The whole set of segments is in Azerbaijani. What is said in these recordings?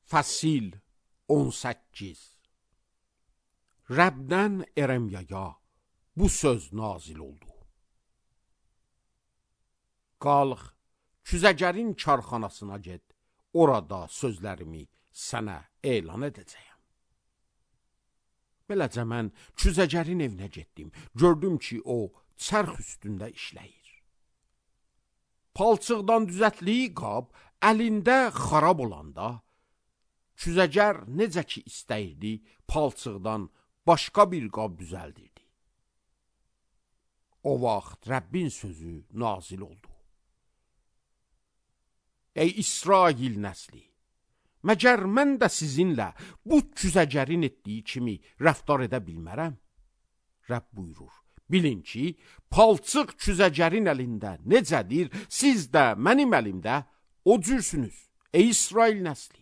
Fəsil 18. Rəbdən Eremyaya bu söz nazil oldu. Qalx, küzəcərin karxanasına get, orada sözlərimi sənə elan edəcəyəm. Beləcə mən küzəcərin evinə getdim, gördüm ki, o çərx üstündə işləyir. Palçıqdan düzətliyi qab əlində xarab olanda, küzəcər necə ki istəyirdi, palçıqdan başqa bir qab düzəldirdi. O vaxt Rəbbin sözü nazil oldu. Ey İsrail nəsli, məgər mən də sizinlə bu küzəcərin etdiyi kimi rəftar edə bilmərəm? Rəbb buyurur, bilin ki, palçıq küzəcərin əlində necədir, siz də mənim əlimdə o cürsünüz, ey İsrail nəsli.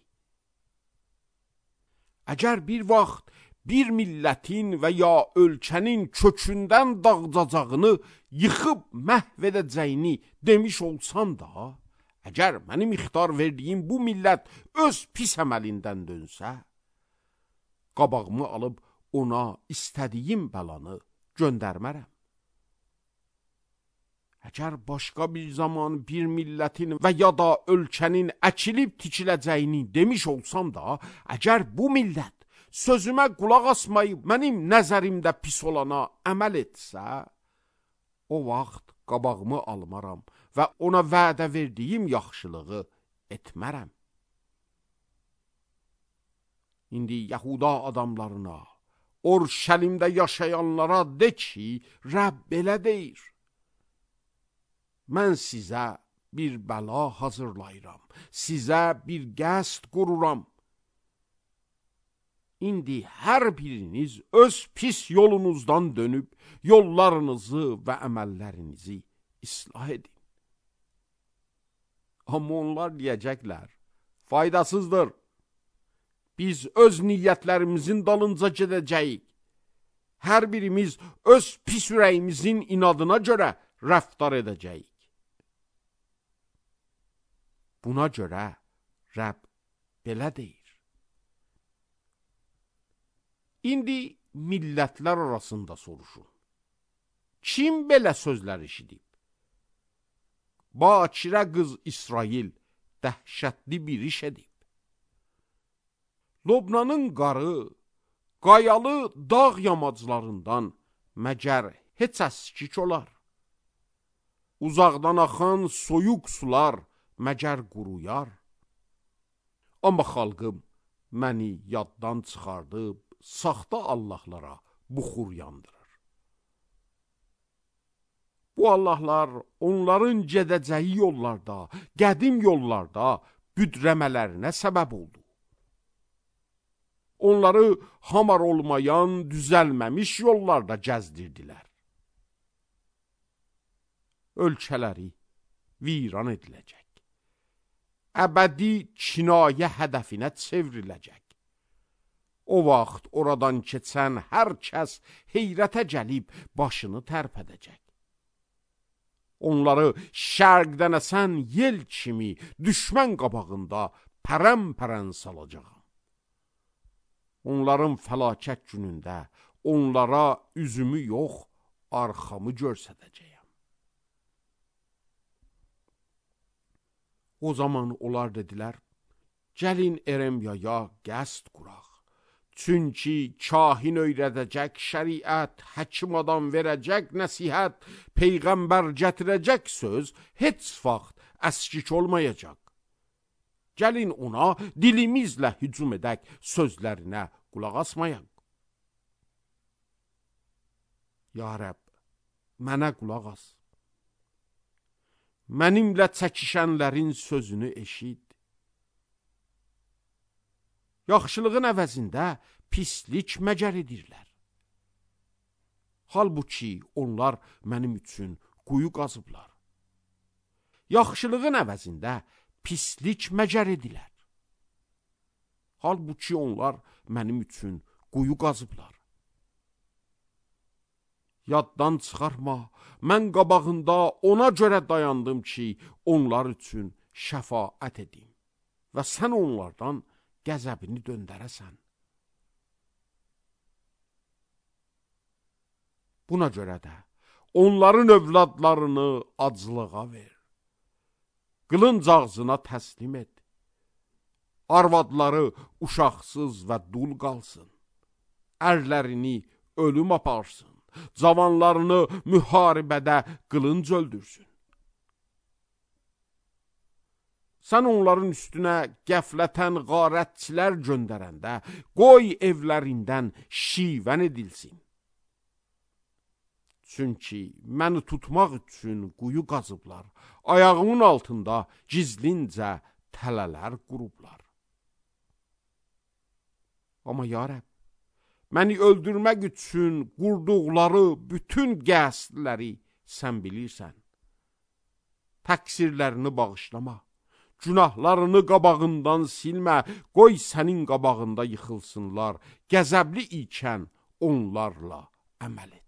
Əgər bir vaxt bir millətin və ya ölkənin kökündən dağıdacağını, yıxıb məhv edəcəyini demiş olsam da, əgər mənim ixtar verdiyim bu millət öz pis əməlindən dönsə, qabağımı alıb ona istədiyim bəlanı göndərmərəm. Əgər başqa bir zaman bir millətin və ya da ölkənin əkilib tikiləcəyini demiş olsam da, əgər bu millət sözümə qulaq asmayıb mənim nəzərimdə pis olana əməl etsə, o vaxt qabağımı almaram və ona vədə verdiyim yaxşılığı etmərəm. İndi Yahuda adamlarına, Orşəlimdə yaşayanlara de ki, Rəbb belə deyir. Mən sizə bir bəla hazırlayıram, sizə bir qəsd qururam. İndi hər biriniz öz pis yolunuzdan dönüb, yollarınızı və əməllərinizi islah edin. Amma onlar deyəcəklər, faydasızdır. Biz öz niyyətlərimizin dalınca gedəcəyik. Hər birimiz öz pis ürəyimizin inadına görə rəftar edəcəyik. Buna görə Rəbb belə deyir. İndi millətlər arasında soruşun. Kim belə sözlər eşidib? Bakirə qız İsrail dəhşətli bir iş edib. Lobnanın qarı, qayalı dağ yamaclarından məgər heç əskik olar? Uzaqdan axan soyuq sular məgər quruyar? Amma xalqım məni yaddan çıxardıb, saxta allahlara buxur yandırır. Bu allahlar onların gedəcəyi yollarda, qədim yollarda büdrəmələrinə səbəb oldu. Onları hamar olmayan, düzəlməmiş yollarda gəzdirdilər. Ölkələri viran ediləcək. Əbədi kinayə hədəfinə çevriləcək. O vaxt oradan keçən hər kəs heyrətə gəlib başını tərpədəcək. Onları şərqdən əsən yel kimi düşmən qabağında pərən-pərən salacağam. Onların fəlakət günündə onlara üzümü yox, arxamı görsədəcəyəm. O zaman onlar dedilər, gəlin Eremyaya qəsd quraq. Çünki kahin öyrədəcək şəriət, həkim adam verəcək nəsihət, peyğəmbər gətirəcək söz heç vaxt əskik olmayacaq. Gəlin ona dilimizlə hücum edək, sözlərinə qulaq asmayaq. Ya Rəbb, mənə qulaq as. Mənimlə çəkişənlərin sözünü eşid. Yaxşılığın əvəzində pislik məcər edirlər. Halbuki onlar mənim üçün quyu qazıblar. Yaxşılığın əvəzində pislik məcər edilər. Halbuki onlar mənim üçün quyu qazıblar. Yaddan çıxarma, mən qabağında ona görə dayandım ki, onlar üçün şəfaət edim və sən onlardan qəzəbini döndərəsən. Buna görə də onların övladlarını aclığa ver. Qılınc ağzına təslim et. Arvadları uşaqsız və dul qalsın. Ərlərini ölüm aparsın. Cavanlarını müharibədə qılınc öldürsün. Sən onların üstünə qəflətən qarətçilər göndərəndə, qoy evlərindən şivən edilsin. Çünki məni tutmaq üçün quyu qazıblar, ayağımın altında gizlincə tələlər qurublar. Amma ya Rəbb, məni öldürmək üçün qurduqları bütün qəsdləri sən bilirsən. Təqsirlərini bağışlama, günahlarını qabağından silmə, qoy sənin qabağında yıxılsınlar, qəzəbli ikən onlarla əməl et.